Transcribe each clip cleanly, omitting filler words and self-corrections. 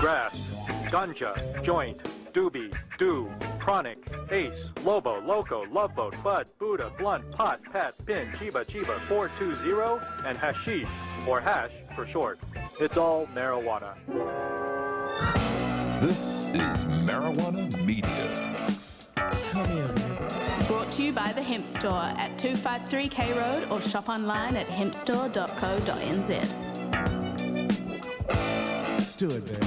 grass, ganja, joint, doobie, do, chronic, ace, lobo, loco, love boat, bud, Buddha, blunt, pot, pat, pin, chiba, 420, and hashish, or hash for short. It's all marijuana. This is Marijuana Media. Come here, man. Brought to you by The Hemp Store at 253 K Road or shop online at hempstore.co.nz. Do it, man.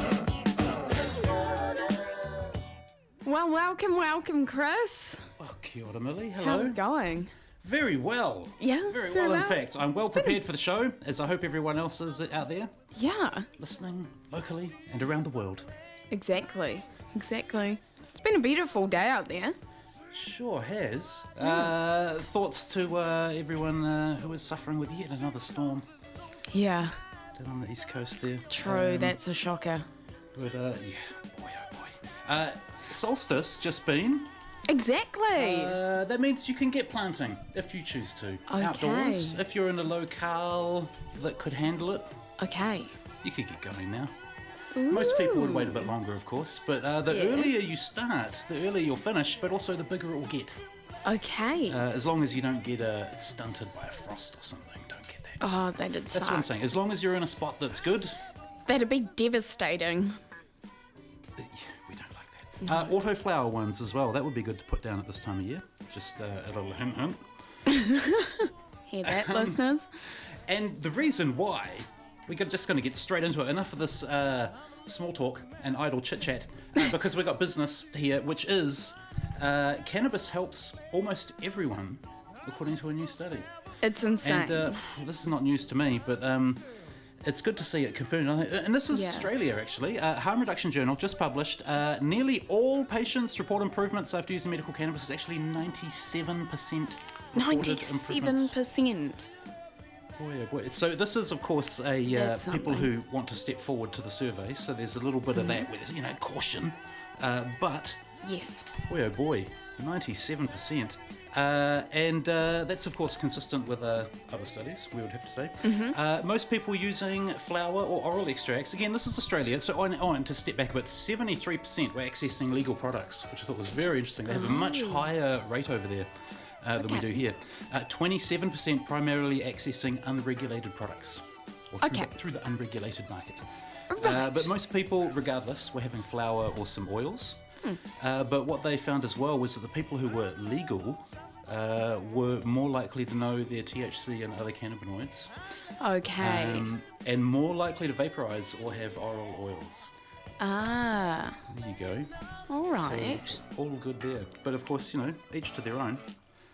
Well, welcome, Chris. Oh, kia ora, Millie. How Hello. are we going? Very well. Yeah, Very very well, in well. fact. I'm well prepared for the show, as I hope everyone else is out there, Yeah, listening locally and around the world. exactly. It's been a beautiful day out there. Sure has. Thoughts to everyone who is suffering with yet another storm Yeah, down on the east coast there. true. That's a shocker. But, yeah, boy, oh boy. Solstice just been. Exactly. That means you can get planting if you choose to. Okay. Outdoors. If you're in a locale that could handle it, Okay. you could get going now. Most people would wait a bit longer, of course, but the Yeah. earlier you start, the earlier you'll finish, but also the bigger it will get. Okay. As long as you don't get stunted by a frost or something, don't get that. Oh, that'd That's suck. what I'm saying. As long as you're in a spot that's good, That'd be devastating. we don't like that. Autoflower ones as well. That would be good to put down at this time of year. Just a little hint. Hear that, listeners? And the reason why, just going to get straight into it. Enough of this small talk and idle chit-chat, because we've got business here, which is cannabis helps almost everyone, according to a new study. It's insane. And this is not news to me, but it's good to see it confirmed. And this is Yeah. Australia, actually. Harm Reduction Journal just published. Nearly all patients report improvements after using medical cannabis. Is actually 97% reported improvements. 97%. Boy, oh boy. So this is, of course, That's people something. who want to step forward to the survey. So there's a little bit of that with, caution. But, Yes. boy, oh boy, 97%. And that's, of course, consistent with other studies, we would have to say. Most people using flower or oral extracts. Again, this is Australia. So and to step back a bit, 73% were accessing legal products, which I thought was very interesting. They have a much higher rate over there. Than we do here. 27% primarily accessing unregulated products, or through the unregulated market. Right. But most people, regardless, were having flour or some oils. But what they found as well was that the people who were legal were more likely to know their THC and other cannabinoids, Okay. and more likely to vaporize or have oral oils. Ah. There you go. All right. So, all good there. But of course, each to their own.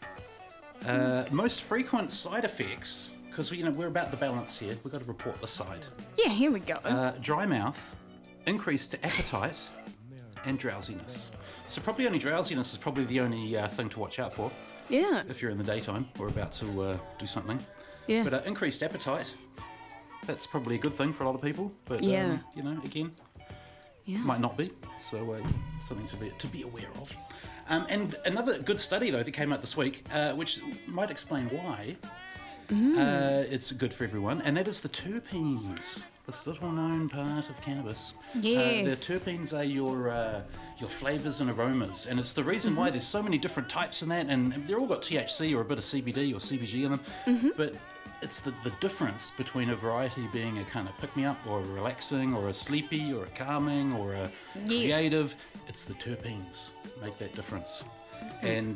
Most frequent side effects, because we're about the balance here. We've got to report the side. Yeah, here we go. Dry mouth, increased appetite, and drowsiness. So probably only drowsiness is probably the only thing to watch out for yeah. if you're in the daytime or about to do something. Yeah. But increased appetite, that's probably a good thing for a lot of people. But Yeah. Again, Yeah. might not be. So something to be aware of. And another good study, though, that came out this week, which might explain why it's good for everyone, and that is the terpenes, this little-known part of cannabis. Yes. The terpenes are your flavours and aromas, and it's the reason why there's so many different types in that, and they're all got THC or a bit of CBD or CBG in them, but it's the difference between a variety being a kind of pick-me-up or a relaxing or a sleepy or a calming or a creative. It's the terpenes make that difference. And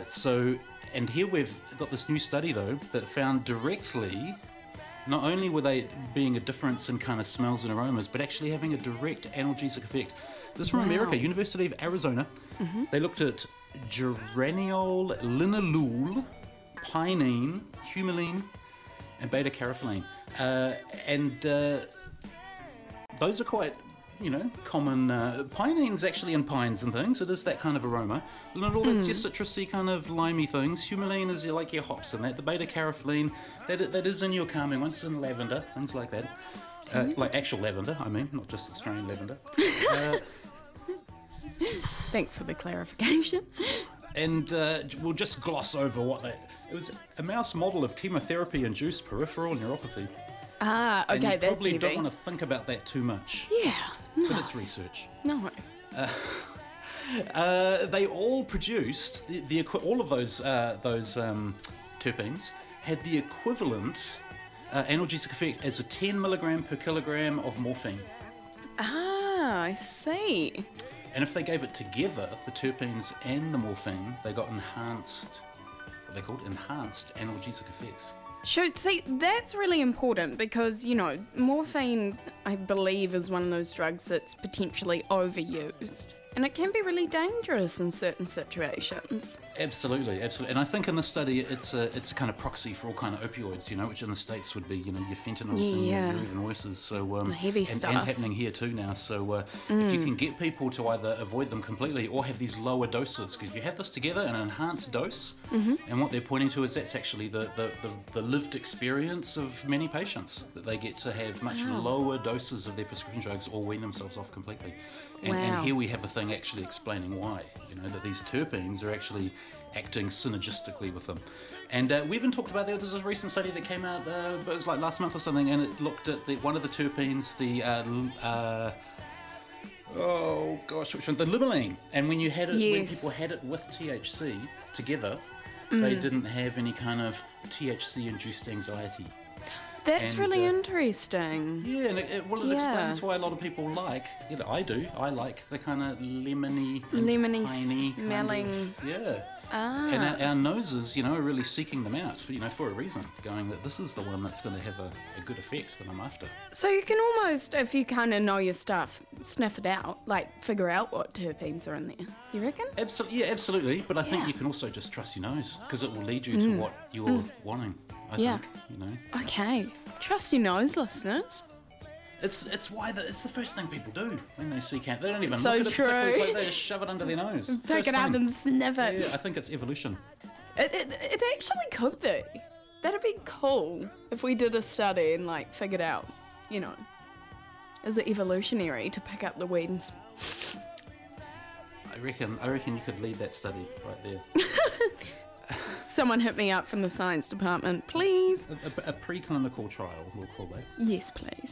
and here we've got this new study, though, that found directly, not only were they being a difference in kind of smells and aromas, but actually having a direct analgesic effect. This is from America, University of Arizona. They looked at geraniol, linalool, pinene, humulene, and beta-carotene. And those are quite, common. Pinene's actually in pines and things. It is that kind of aroma. Linalool, that's your citrusy kind of limey things. Humulene is like your hops and that. The beta-carotene, that is in your calming ones, in lavender, things like that. Like actual lavender, I mean, not just Australian lavender. Thanks for the clarification. And we'll just gloss over what that... It was a mouse model of chemotherapy-induced peripheral neuropathy. Ah, And okay, you that's probably don't heavy. want to think about that too much. Yeah, But it's research. no. They all produced all of those terpenes had the equivalent analgesic effect as a 10 milligram per kilogram of morphine. Ah, I see. And if they gave it together, the terpenes and the morphine, they got enhanced. What they called enhanced analgesic effects. Sure, see, that's really important because, morphine, I believe, is one of those drugs that's potentially overused. And it can be really dangerous in certain situations. Absolutely. And I think in this study, it's a kind of proxy for all kind of opioids, which in the States would be, your fentanyls and Yeah. your even worses. So heavy and stuff. happening here too now. So if you can get people to either avoid them completely or have these lower doses, because if you have this together, an enhanced dose, and what they're pointing to is that's actually the lived experience of many patients, that they get to have much lower doses of their prescription drugs or wean themselves off completely. And Wow. here we have a thing actually explaining why, that these terpenes are actually acting synergistically with them. And we even talked about there's a recent study that came out, it was like last month or something, and it looked at one of the terpenes, the which one? The limonene. And when you had it, when Yes. people had it with THC together, they didn't have any kind of THC-induced anxiety. That's And, really interesting. Yeah, and it Yeah. explains why a lot of people like, I do, I like the kind of lemony, Lemony piney kind smelling. of, yeah. Ah. And our noses, are really seeking them out, for a reason, going that this is the one that's going to have a good effect that I'm after. So you can almost, if you kind of know your stuff, sniff it out, like figure out what terpenes are in there. You reckon? Absolutely, but I think Yeah. you can also just trust your nose, because it will lead you to what you're wanting, I Yeah. think, Okay. Trust your nose, listeners. It's why it's the first thing people do when they see cannabis. They don't even So look at it particularly true. quick, they just shove it under their nose. Pick First it up thing. and sniff it. Yeah, I think it's evolution. It actually could be. That'd be cool if we did a study and figured out, is it evolutionary to pick up the weed and I reckon you could lead that study right there. someone hit me up from the science department, please? A preclinical trial, we'll call that. Yes, please.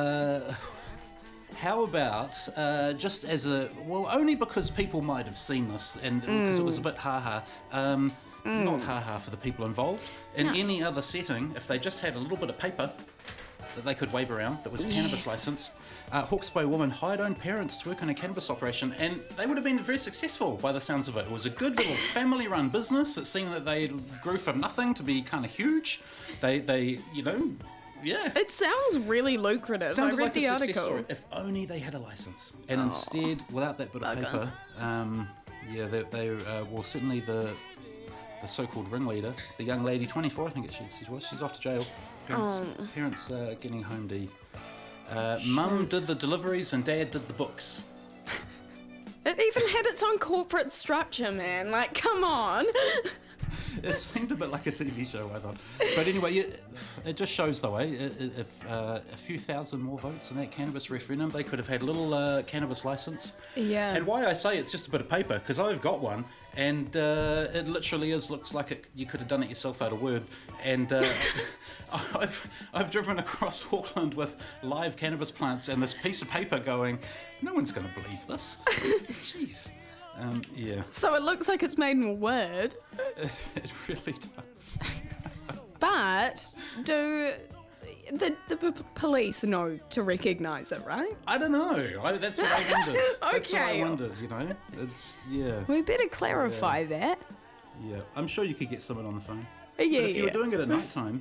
How about just as only because people might have seen this and because it was a bit ha-ha, not ha-ha for the people involved. In any other setting, if they just had a little bit of paper that they could wave around that was a cannabis license, Hawke's Bay woman hired own parents to work on a cannabis operation, and they would have been very successful by the sounds of it. It was a good little family-run business. It seemed that they grew from nothing to be kind of huge. They yeah. It sounds really lucrative. I Sounded read like the a success article. story. If only they had a license, and instead, without that bit of Bugger. paper, they certainly the so-called ringleader, the young lady, 24, I think she's off to jail. Parents getting home D. Mum did the deliveries and Dad did the books. It even had its own corporate structure, man. Come on. It seemed a bit like a TV show, I thought. But anyway, it just shows the way. If a few thousand more votes in that cannabis referendum, they could have had a little cannabis license. Yeah. And why I say it's just a bit of paper, because I've got one, and it literally looks like you could have done it yourself out of Word. And I've driven across Auckland with live cannabis plants and this piece of paper going, no one's going to believe this. Jeez. Yeah, So it looks like it's made in Word, it really does. but do the police know to recognise it, right? I don't know. That's what I wondered. That's what I Okay. wondered, It's, yeah. We better clarify that. Yeah. I'm sure you could get someone on the phone. Yeah. But if you were doing it at night time,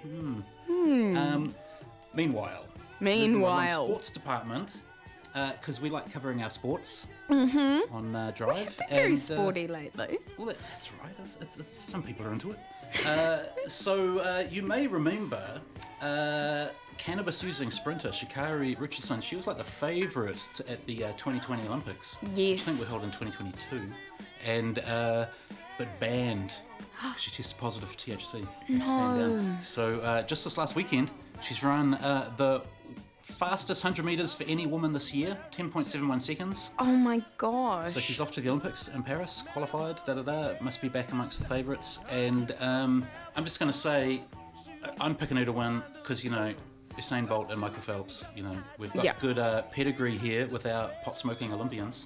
Meanwhile, Meanwhile. sports department, because we like covering our sports on Drive. Very and, sporty lately. Well, that's right. It's some people are into it. So you may remember cannabis-using sprinter Sha'Carri Richardson. She was like the favourite at the 2020 Olympics. Yes. I think we're held in 2022, and but banned. She tested positive for THC. No. So just this last weekend, she's run the fastest 100 metres for any woman this year, 10.71 seconds. Oh my gosh. So she's off to the Olympics in Paris, qualified, must be back amongst the favourites. And I'm just going to say, I'm picking her to win because, Usain Bolt and Michael Phelps. You know, we've got Yeah. good pedigree here with our pot-smoking Olympians.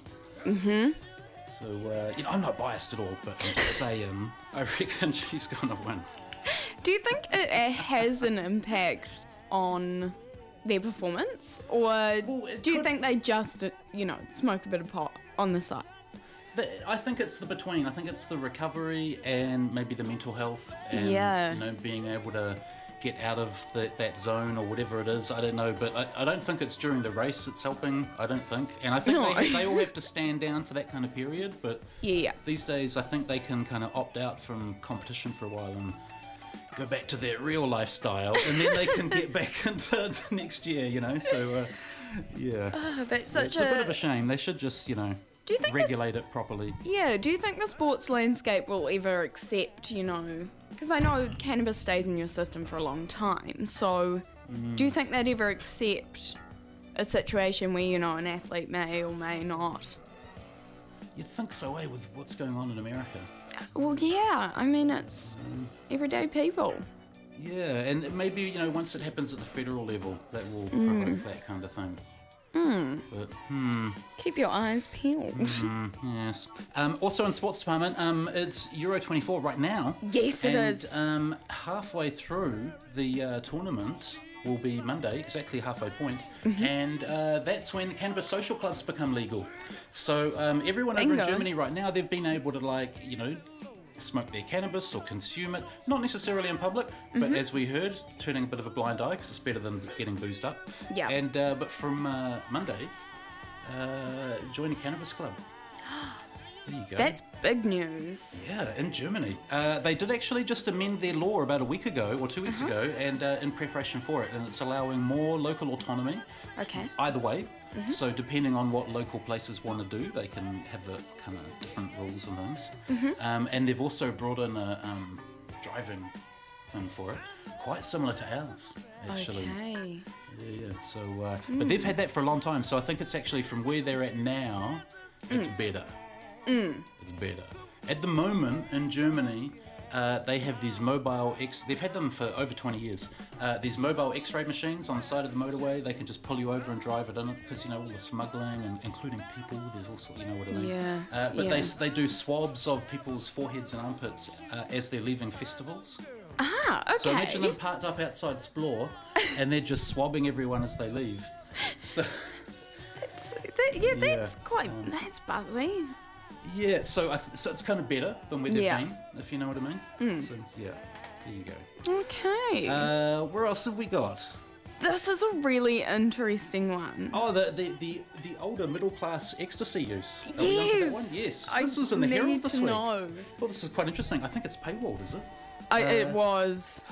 So, you know, I'm not biased at all, but I'm just saying, I reckon she's going to win. Do you think it has an impact on their performance, or it do you could- think they just, you know, smoke a bit of pot on the side? I think it's the between. I think it's the recovery and maybe the mental health and, Yeah. you know, being able to get out of that zone or whatever it is. I don't know, but I don't think it's during the race it's helping. I don't think. And I think No. they all have to stand down for that kind of period, but Yeah. these days I think they can kind of opt out from competition for a while and go back to their real lifestyle, and then they can get back into next year, you know. So, yeah. Oh, that's such It's a bit of a shame. They should just, you know, Do you think this- regulate it properly. Yeah, do you think the sports landscape will ever accept, you know, because I know cannabis stays in your system for a long time, so do you think they'd ever accept a situation where, you know, an athlete may or may not? You'd think so, eh, with what's going on in America. Well, yeah, I mean, it's everyday people. Yeah, and maybe, you know, once it happens at the federal level, that will provoke that kind of thing. But, Keep your eyes peeled. yes. Also in sports department, it's Euro 24 right now. Yes, it and, is. Halfway through the tournament will be Monday, exactly halfway point, and that's when cannabis social clubs become legal. So everyone over in Bingo. Germany right now, they've been able to, like, you know, smoke their cannabis or consume it, not necessarily in public, but as we heard, turning a bit of a blind eye because it's better than getting boozed up. Yeah. And but from Monday, join a cannabis club. There you go. That's big news. Yeah, in Germany. They did actually just amend their law about a week ago or 2 weeks ago, and in preparation for it, and it's allowing more local autonomy. Okay. Either way. So depending on what local places want to do, they can have a kind of different rules and things. And they've also brought in a driving thing for it, quite similar to ours, actually. Okay. Yeah. So, but they've had that for a long time. So I think it's actually from where they're at now, it's better. It's better. At the moment in Germany, they have these mobile they've had them for over 20 years. These mobile X-ray machines on the side of the motorway. They can just pull you over and drive it in it because, you know, all the smuggling and including people. There's also, you know what I mean. Yeah, But yeah. they do swabs of people's foreheads and armpits as they're leaving festivals. Ah, okay. So imagine them parked up outside Splore, and they're just swabbing everyone as they leave. So. That's quite. That's buzzy. Yeah, so so it's kind of better than where they've Yeah. been, if you know what I mean. So yeah, there you go. Okay. Where else have we got? This is a really interesting one. Oh, the older middle class ecstasy use. Are we on to that one? Yes. I This was in the need Herald this to week. know. Well, this is quite interesting. I think it's paywalled, is it? It was.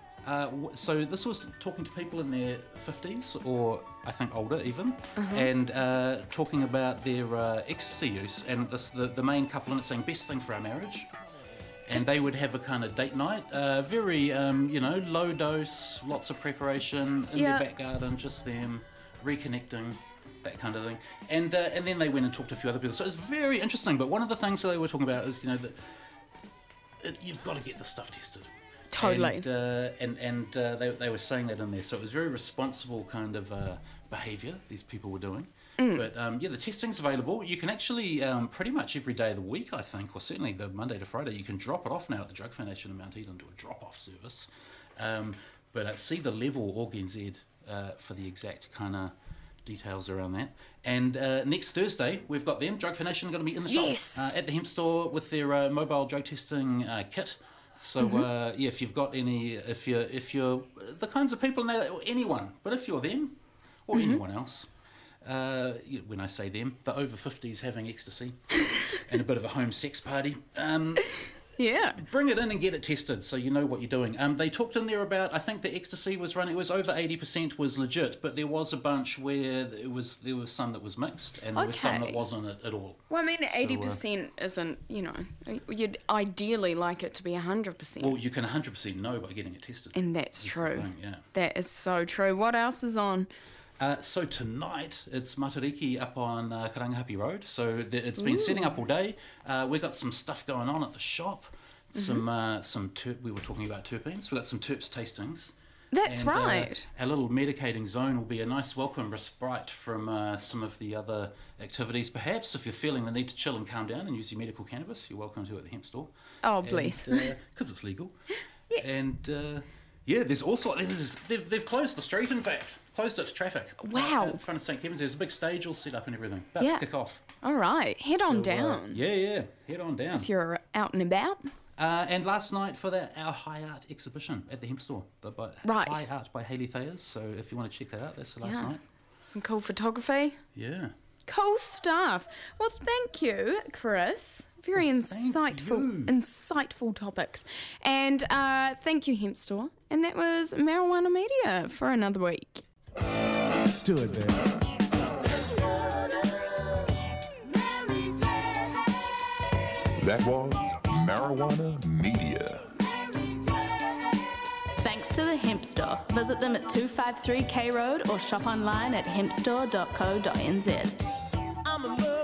So this was talking to people in their 50s, or I think older even, Uh-huh. and talking about their ecstasy use. And the main couple in it saying best thing for our marriage. And they would have a kind of date night, very, you know, low dose, lots of preparation in Yeah. their back garden, just them reconnecting, that kind of thing. And then they went and talked to a few other people. So it's very interesting. But one of the things that they were talking about is, you know, that you've got to get this stuff tested. Totally. And they were saying that in there. So it was very responsible kind of behaviour these people were doing. But yeah, the testing's available. You can actually pretty much every day of the week, I think, or certainly the Monday to Friday, you can drop it off now at the Drug Foundation in Mount Eden, do a drop-off service. But see the level org.nz for the exact kind of details around that. And next Thursday, we've got them. Drug Foundation are going to be in the Yes. shop at the hemp store with their mobile drug testing kit. So yeah, if you've got any, if you're the kinds of people in that, or anyone, but if you're them or anyone else, when I say them, the over 50s having ecstasy and a bit of a home sex party, Yeah. bring it in and get it tested so you know what you're doing. They talked in there about, I think the ecstasy was running, it was over 80% was legit, but there was a bunch where there was some that was mixed and there was some that Okay. wasn't at all. Well, I mean, So, 80% isn't, you know, you'd ideally like it to be 100%. Well, you can 100% know by getting it tested. And that's That's the true. thing, yeah. That is so true. What else is on? So tonight it's Matariki up on Karangahape Road. So it's been setting up all day. We've got some stuff going on at the shop. We were talking about terpenes. We've got some terps tastings. That's And, right. Our little medicating zone will be a nice welcome respite from some of the other activities. Perhaps if you're feeling the need to chill and calm down and use your medical cannabis, you're welcome to at the hemp store. Oh, bless. Because it's legal. Yes. And there's also they've closed the street. In fact, closed it to traffic. Wow. Right in front of St Kevin's, there's a big stage all set up and everything. About Yeah. to kick off. All right, head on So, down head on down. if you're out and about. And last night for our High Art exhibition at the hemp store. Right. High Art by Hayley Thayers. So if you want to check that out, that's the last Yeah. night. Some cool photography. Yeah. Cool stuff. Well, thank you, Chris. Very insightful topics. And thank you, Hemp Store. And that was Marijuana Media for another week. Do it, man. That was Marijuana Media. Thanks to the Hemp Store. Visit them at 253 K Road or shop online at hempstore.co.nz. I'm in love.